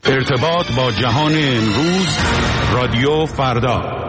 ارتباط با جهان امروز، رادیو فردا.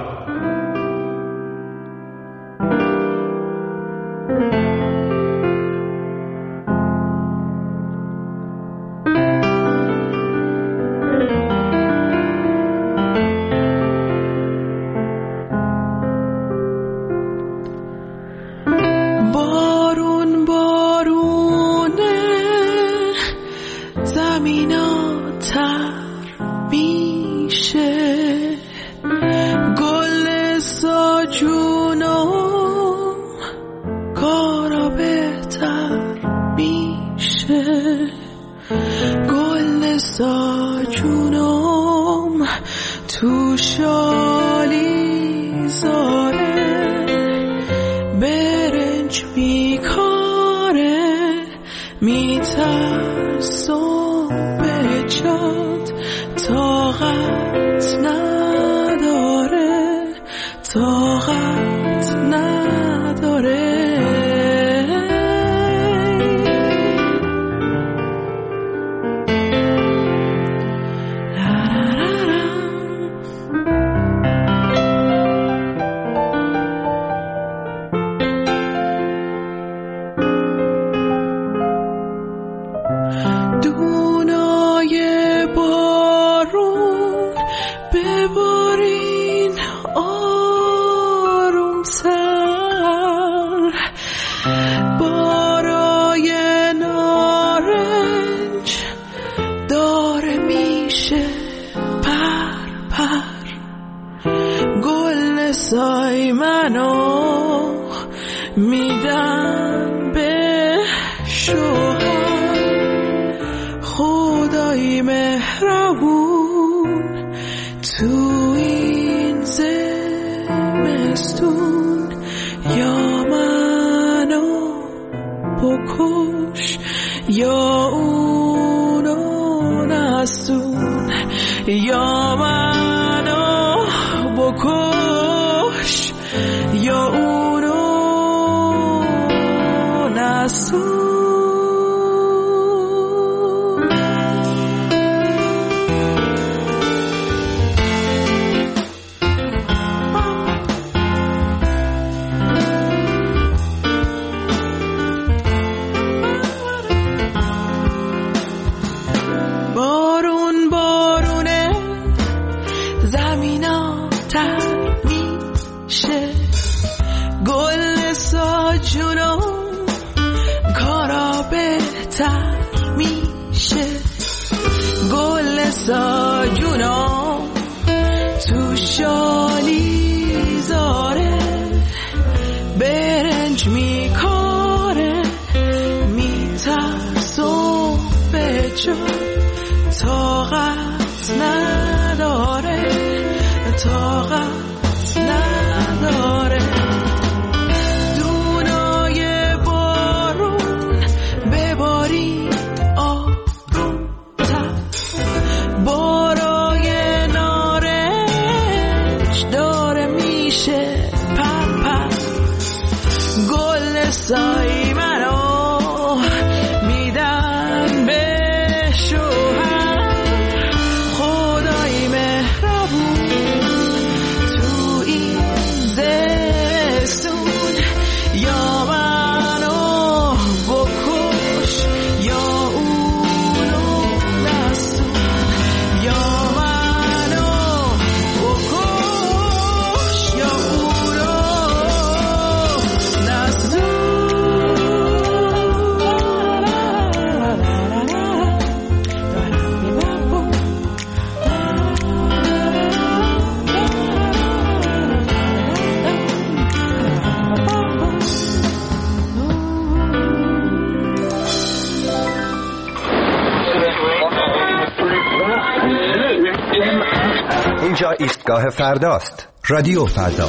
اینجا ایستگاه فرداست. رادیو فردا.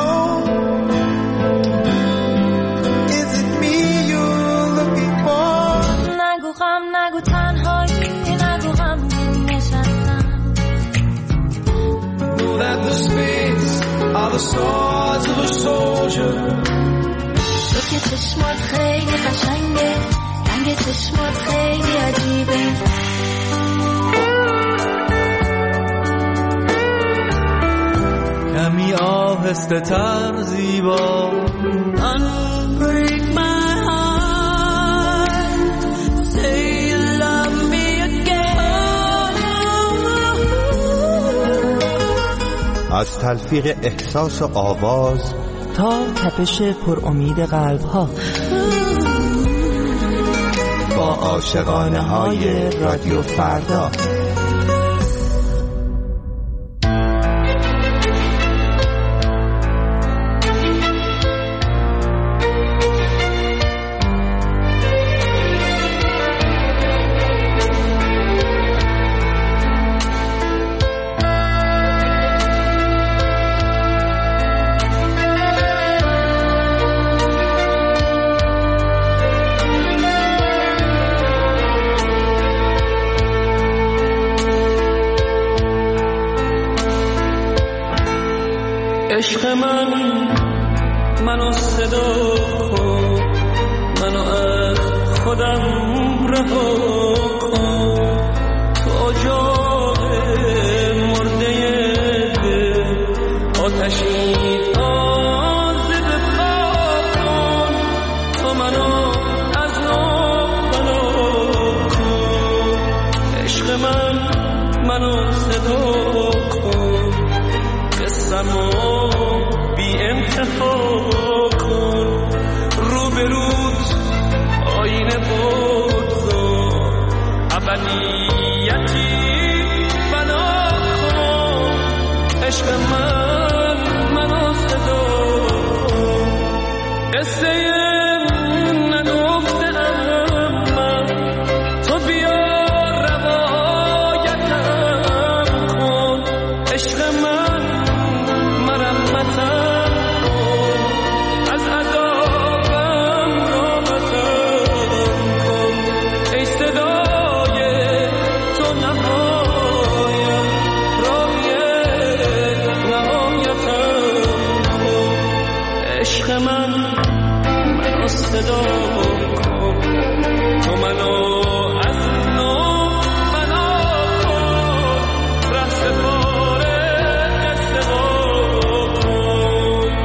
نگو غم، نگو تنهایی، نگو غم نشستم. تو که چشمات خیلی قشنگه، رنگ چشمات خیلی عجیبه. آهسته تر زیبا. Unbreak my heart, say you love me again. از تلفیق احساس و آواز تا تپش پر امید قلب ها، با عاشقانه های رادیو فردا. عشق منو صدا کن، منو از خودم رها کن. تو اجاق مرده دل، آتشی تازه بپا کن. تو منو از نو بنا کن. عشق منو صدا کن، قصه‌مو بی انتها کن. رو به روز آینه بگذار، ابدیتی بنا کن. عشق منو صدا کن، قصه نگفته‌ام من، تو بیا روایتم کن. عشق صدا کن. تو منو از نو بنا کن، ره سپاره قصه کن.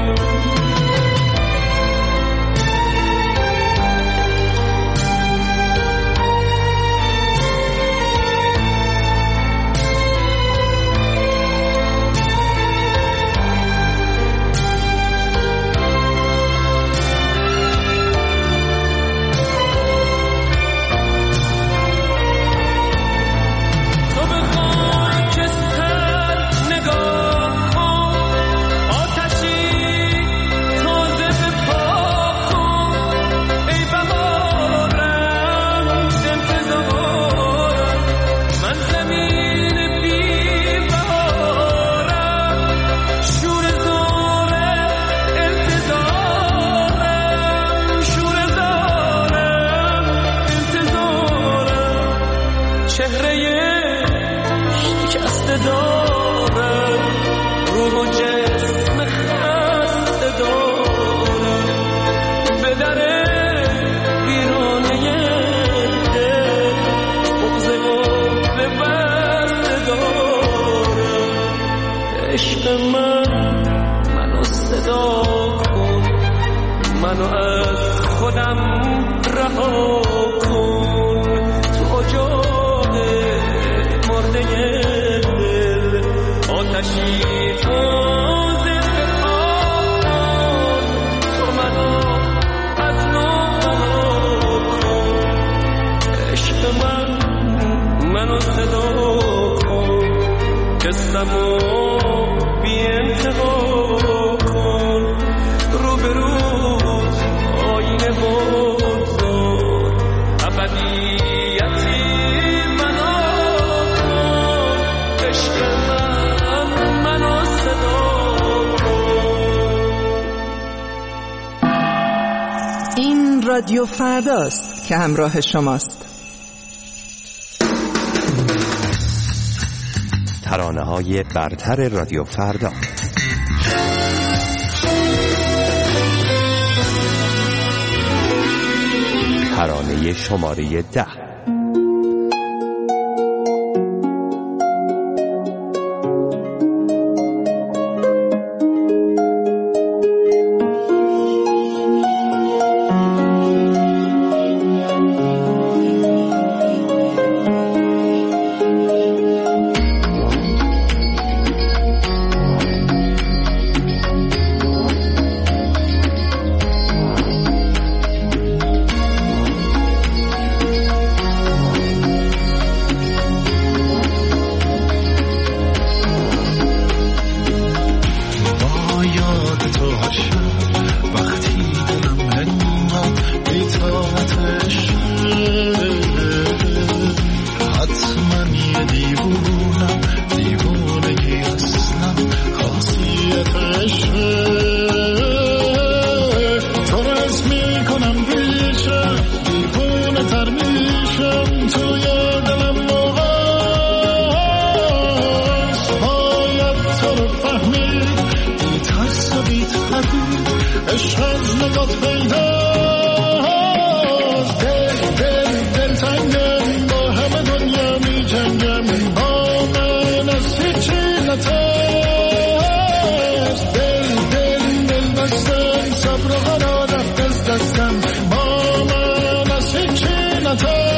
عشق منو صدا کن، منو از خودم رها کن. تو اجاق مرده دل، آتشی تازه بپا کن. تو منو از نو بنا کن. عشق منو صدا کن، قصه‌مو بی انتها کن. رو به روز آینه بگذار، ابدیتی بنا کن. عشق منو صدا کن. این رادیو فرداست که همراه شماست. ترانه‌های برتر رادیو فردا. ترانه شماره 10. دیوونم، دیوونگی اصلا خاصیت عشقه. تو رس میکنم ریشم، دیوونه تر میشم توی دلم موقعست. باید تو رو فهمید، بی ترس و بی تردید عشق از نگات پیداست. دل تنگم، با همه دنیا می جنگم، با من از هیچی نترس. دل بستم، صبر و قرار رفت از دستم، با من از هیچی نترس.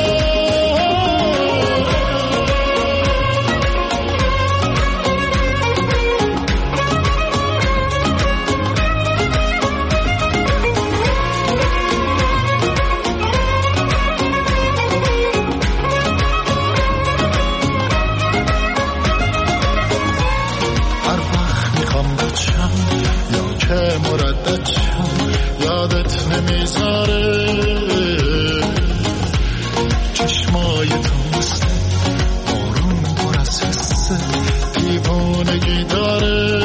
مردد شم یادت نمیذاره، چشمای تو مثل بارون پر از حسه، دیوانگی داره.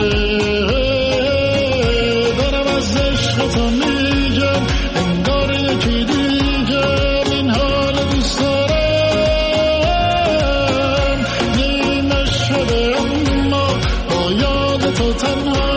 دارم از عشق تو میگم، انگار یکی دیگم این حال دوست دارم. نیمه شده اما با یاد تو تنها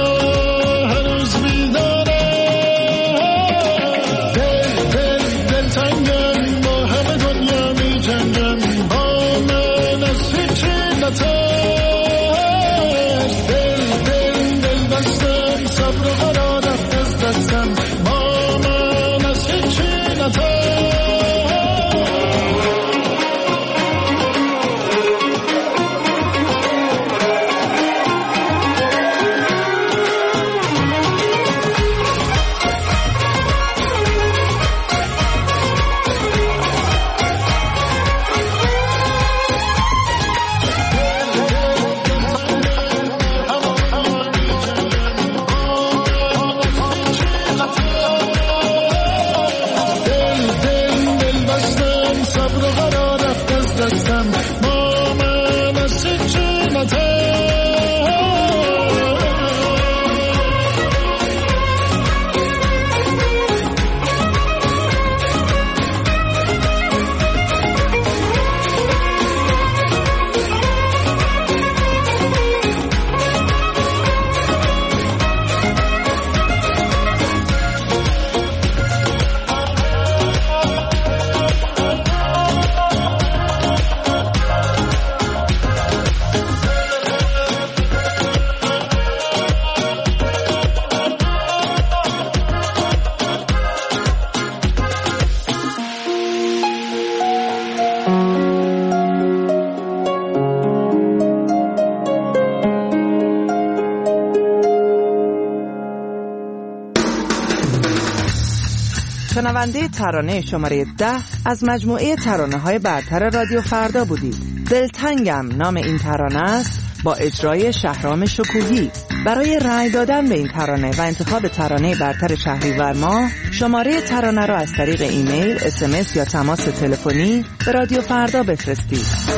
شنونده ترانه شماره 10 از مجموعه ترانه‌های برتر رادیو فردا بودید. دلتنگم نام این ترانه است، با اجرای شهرام شکوهی. برای رأی دادن به این ترانه و انتخاب ترانه برتر شهریور ماه، شماره ترانه را از طریق ایمیل، SMS یا تماس تلفنی به رادیو فردا بفرستید.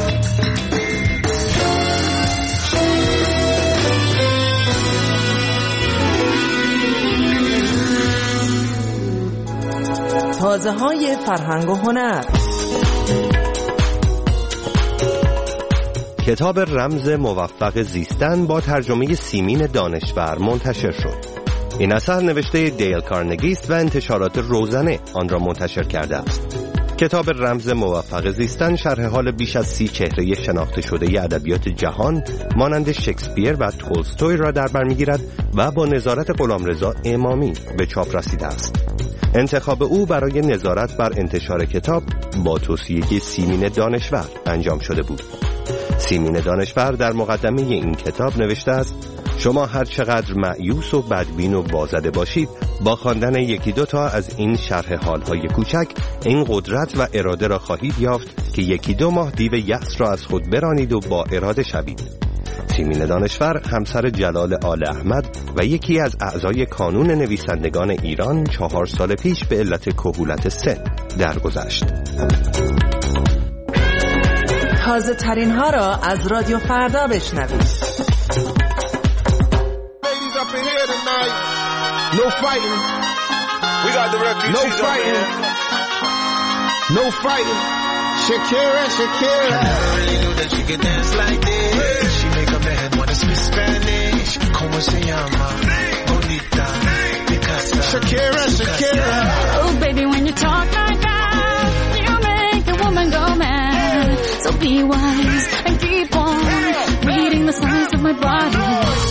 تازه‌های فرهنگ و هنر. کتاب رمز موفق زیستن با ترجمه سیمین دانشور منتشر شد. این اثر نوشته دیل کارنگی است و انتشارات روزنه آن را منتشر کرده است. کتاب رمز موفق زیستن شرح حال بیش از 30 چهره شناخته شده ادبیات جهان مانند شکسپیر و تولستوی را در بر می‌گیرد و با نظارت غلامرضا امامی به چاپ رسیده است. انتخاب او برای نظارت بر انتشار کتاب با توصیه سیمین دانشور انجام شده بود. سیمین دانشور در مقدمه این کتاب نوشته است: شما هر چقدر مایوس و بدبین و بازده باشید، با خواندن یکی دو تا از این شرح حالهای کوچک این قدرت و اراده را خواهید یافت که یکی دو ماه دیو یأس را از خود برانید و با اراده شوید. سیمین دانشور همسر جلال آل احمد و یکی از اعضای کانون نویسندگان ایران 4 سال پیش به علت کهولت سن درگذشت. تازه ترین ها را از رادیو فردا بشنوید. No fighting. We got the refugees. No fighting. No fighting. Shakira, Shakira. I never really knew that she could dance like this. She make a man wanna speak Spanish. Como se llama? Bonita. Picasa. Shakira, Shakira. Oh, baby, when you talk like that, you make a woman go mad. So be wise and keep on reading the signs of my body.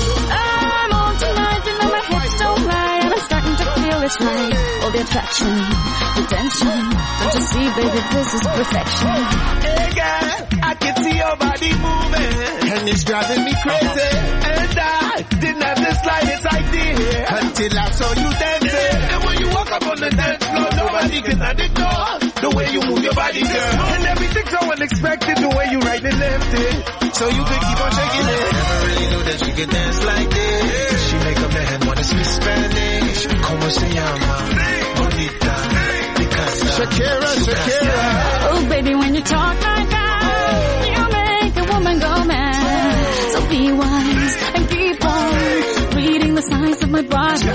I'm on tonight, you know my hips don't lie, and I'm starting to feel it's right. All the attraction, the tension. Don't you see, baby, this is perfection. Hey, girl, I can see your body moving, and it's driving me crazy. And I didn't have the slightest idea until I saw you dancing. And when you walk up on the dance floor, nobody can ignore the way you move your body, girl. And everything's so unexpected, the way you right and left it, so you could keep on shaking it. I never really knew that she could dance like this. She make a man wanna speak Spanish. Como se llama? Bonita. Picasa. Shakira, Shakira. Oh, baby, when you talk like that, you make a woman go mad. So be wise and keep on reading the signs of my body.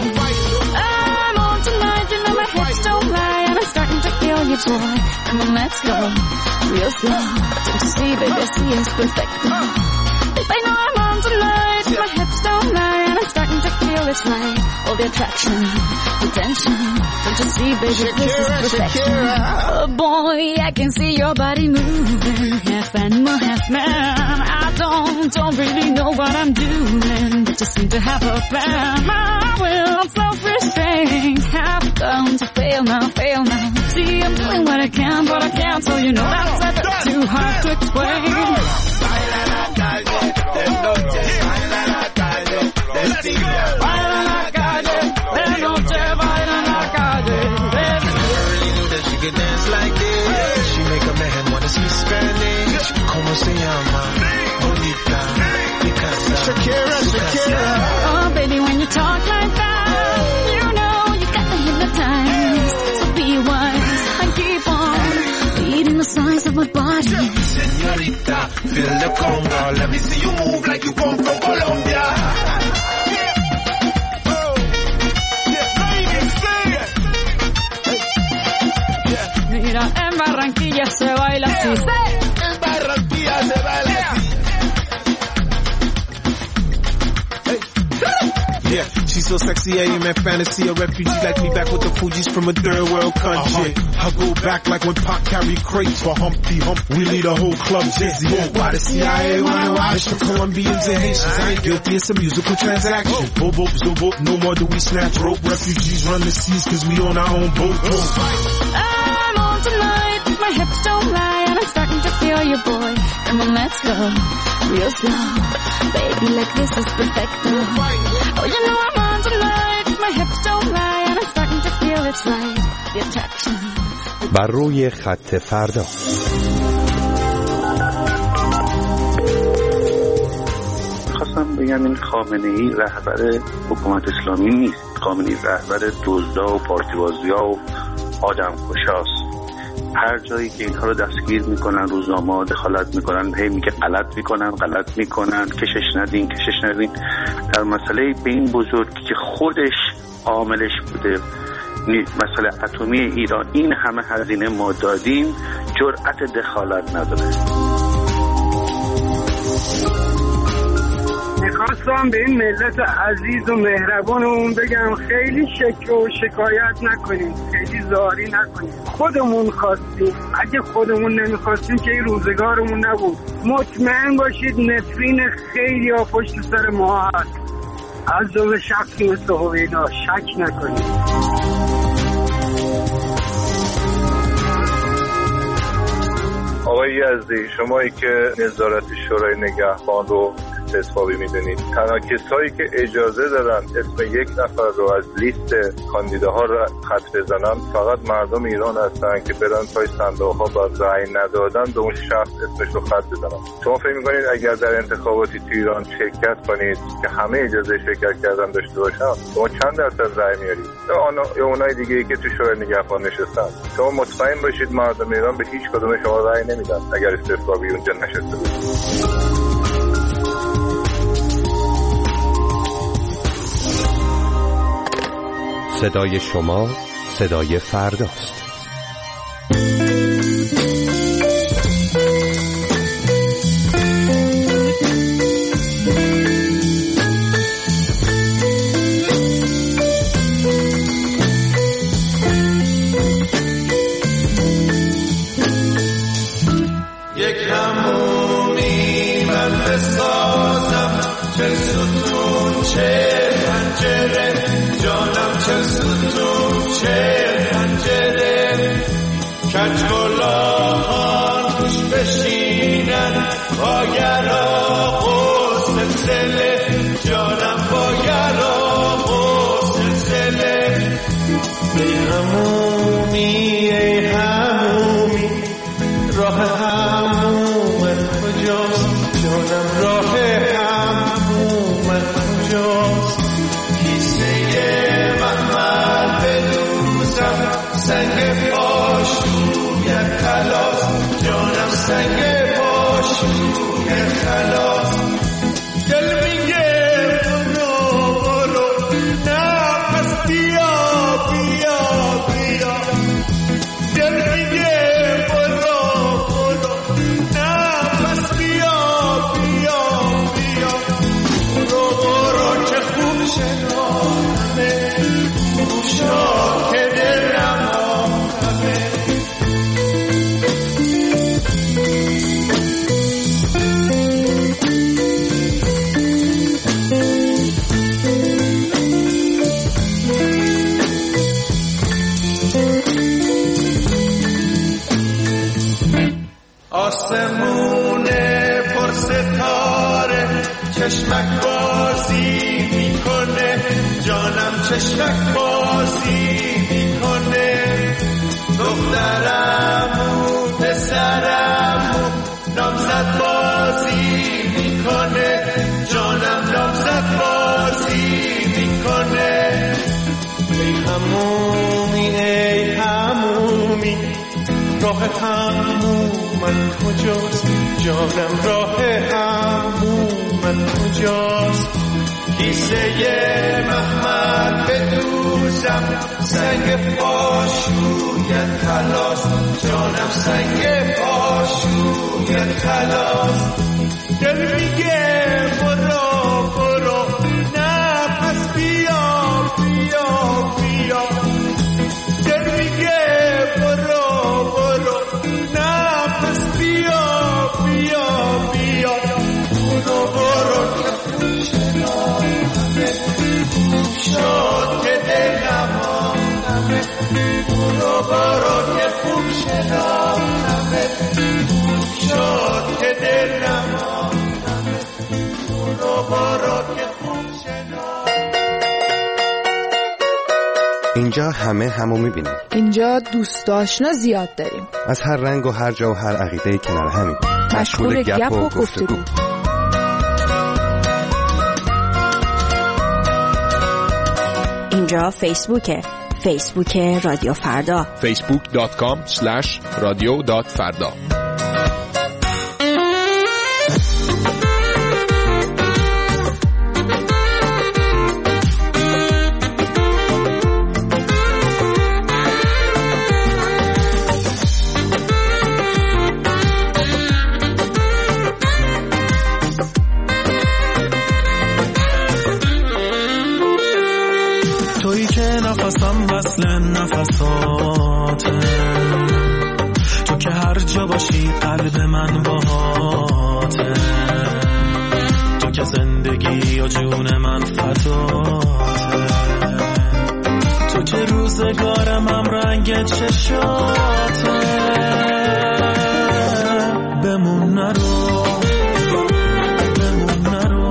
I'm on tonight, you know my hips don't lie, and I'm starting to feel your joy. Come on, let's go real slow. Don't you see, baby, see it's perfect. Babe, I know I'm on tonight, my hips don't lie, and I'm starting to feel it's right. All the attraction, the tension. Don't you see, baby, this is perfection. Oh boy, I can see your body moving, half animal, half man. I don't really know what I'm doing, but you seem to have a plan. My will, self-restraint, have come to fail now. See, I'm doing what I can, but I can't, so you know that's too hard to explain. Baila la calle, de noche, baila la calle, de día. Baila la calle, de noche, baila la calle. Never really knew that she could dance like this. She make a man wanna speak Spanish. Como se llama? Bonita. Picasa. Shakira, Shakira. Oh, baby, when you talk like that, you know you got me hypnotized. So be wise and keep on reading the signs of my body. Señorita, feel the conga. Let me see you move like you come from Colombia. Mira, en Barranquilla se baila así. En Barranquilla se baila así. Yeah, she's so sexy, I am in fantasy. A refugee like me back with the Fugees from a third world country. I go back like when Pac carried crates for Humpty Hump. We lead a whole club dizzy. Why the CIA wanna watch the Colombians and Haitians? I ain't guilty, it's a musical transaction. Bobo, Zobo, no more do we snatch rope. Refugees run the seas cause we on our own boat. I'm on tonight, my hips don't lie, and I'm starting to feel you, boy. Come on, let's go real slow. Baby, like this is perfect. Oh, you know I'm on tonight, my hips don't lie, and I'm starting to feel it's right. The attraction. بر روی خط فردا. خواستم بگم این خامنه‌ای رهبر حکومت اسلامی نیست. خامنه‌ای رهبر دزدا و پارتیبازیا و آدمکشاست. هر جایی که اینها رو دستگیر میکنن، روزنامه‌ها دخالت میکنن، هی میگه غلط میکنن، کشش ندین. در مسئله به این بزرگی که خودش عاملش بوده، مسئله اتمی ایران، این همه هزینه ما دادیم، جرأت دخالت نداره. میخواستم به این ملت عزیز و مهربانمون بگم خیلی شکر و شکایت نکنیم، خیلی زاری نکنیم. خودمون خواستیم، اگه خودمون نمیخواستیم که این روزگارمون نبود. مطمئن باشید نفرین خیلی ها پشت سر ما هست، از جمله شخصی مثل هویدا، شک نکنیم. آقای یزدی، شمایی که نظارت شورای نگهبان رو استثبابی میدونید. تنها کسایی که اجازه دارن اسم یک نفر رو از لیست کاندیداها رو خط بزنن فقط مردم ایران هستن که برن پای صندوق‌ها با رأی ندادن به اون شخص اسمش رو خط بزنن. شما فکر می‌کنید اگر در انتخاباتی تو ایران شرکت کنید که همه اجازه شرکت کردن داشته باشن شما چند درصد رأی میارید؟ یا اونای دیگه‌ای که تو شورای نگهبان نشستن شما مطمئن باشید مردم ایران به هیچ کدوم شما رأی نمیدن اگر استثبابی اونجا نشسته بود. صدای شما صدای فرداست. یک همومی من بسازم چه ستون چه پنجره جانم چه ستون چه پنجره کجگلاهان توش بشینن با گراغ و سلسله جانم با گراغ و سلسله ای همومی ای همومی راه همومت کجاست جانم راه همومت کجاست کیسه محمل بدوزم سنگ پاشوی خلاص جانم سنگ پاشوی خلاص دل میگه برو برو نه پس بیا بیا بیا دل میگه برو برو نه پس بیا بیا بیا برو برو که خوب شنامه خوب شد که دلم آمه آسمونه پر ستاره چشمک بازی میکنه جانم چشمک بازی میکنه دخترمو پسرمو نامزد بازی میکنه جانم نامزد بازی میکنه ای همومی ای همومی راه همومت کجاست جانم راه همومت کجاست کیسه محمل بدوزم سنگ پاشویت خلاص جانم سنگ پاشویت خلاص دل میگه برو برو نه پس بیا بیا بیا دل میگه برو برو نه پس بیا بیا بیا برو برو که خوب شنامه خوب شد که دلم آمه برو برو که خوب شنامه خوب شد که دلم آمه برو برو که خوب شنامه اینجا همه همو میبینیم. اینجا دوست آشنا زیاد داریم. از هر رنگ و هر جا و هر عقیده کنار همیم. مشغول گپ و گفتگو. اینجا فیسبوک رادیو فردا facebook.com/radio.farda نفسم وصل نفساته تو که هر جا باشی قلب من باهاته تو که زندگی و جون من فتاته تو که روزگارم هم رنگ چشاته بمون نرو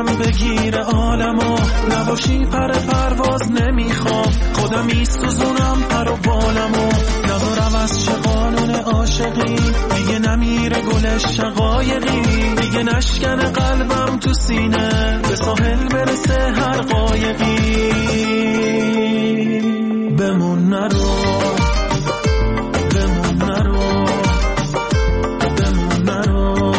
بغزم بگیر عالمو، نباشی پر پرواز نمیخوام، خودم میسوزونم پر و بالمو، نذارم از چه قانون عاشقی، دیگه نمیره گل شقایقی، دیگه نشکن قلبم تو سینه، به ساحل برسه هر قایقی. بمون نرو، بمون نرو، بمون نرو.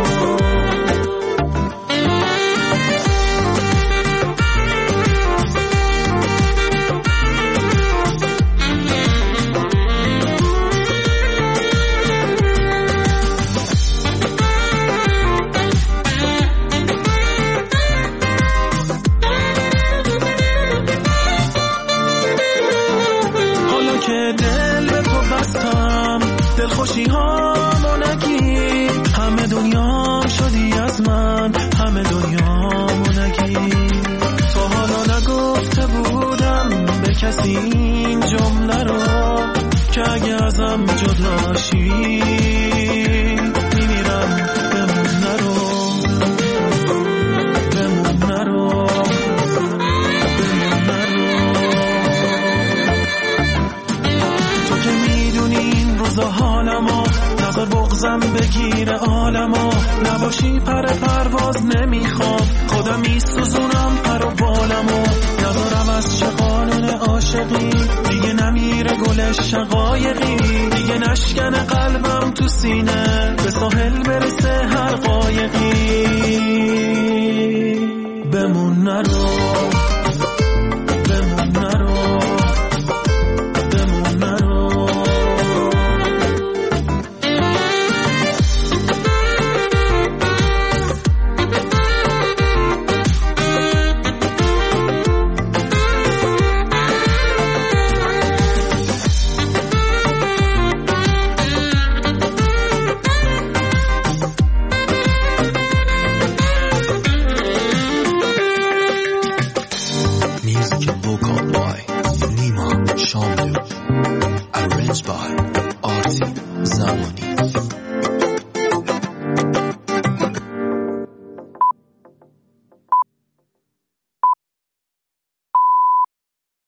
دلخوشی هامو نگی، همه دنیام شدی از من، همه دنیامو نگی. تا حالا نگفته بودم به کسی این جمله رو، که اگه ازم جداشی میمیرم. بمون نرو، بمون نرو، بمون نرو. تو که میدونی این روزا حالمو، نظر بغزم بگیر عالمو، نباشی پر پرواز نمیخوام، خودم میسوزونم پر و بالمو، ندارم از چه قانون عاشقی، دیگه نمیره گل شقایقی، دیگه نشکن قلبم تو سینه، به ساحل برسه هر قایقی. بمون نرو، بمون نرو، بمون نرو. Music and vocal by Nima Shamdu.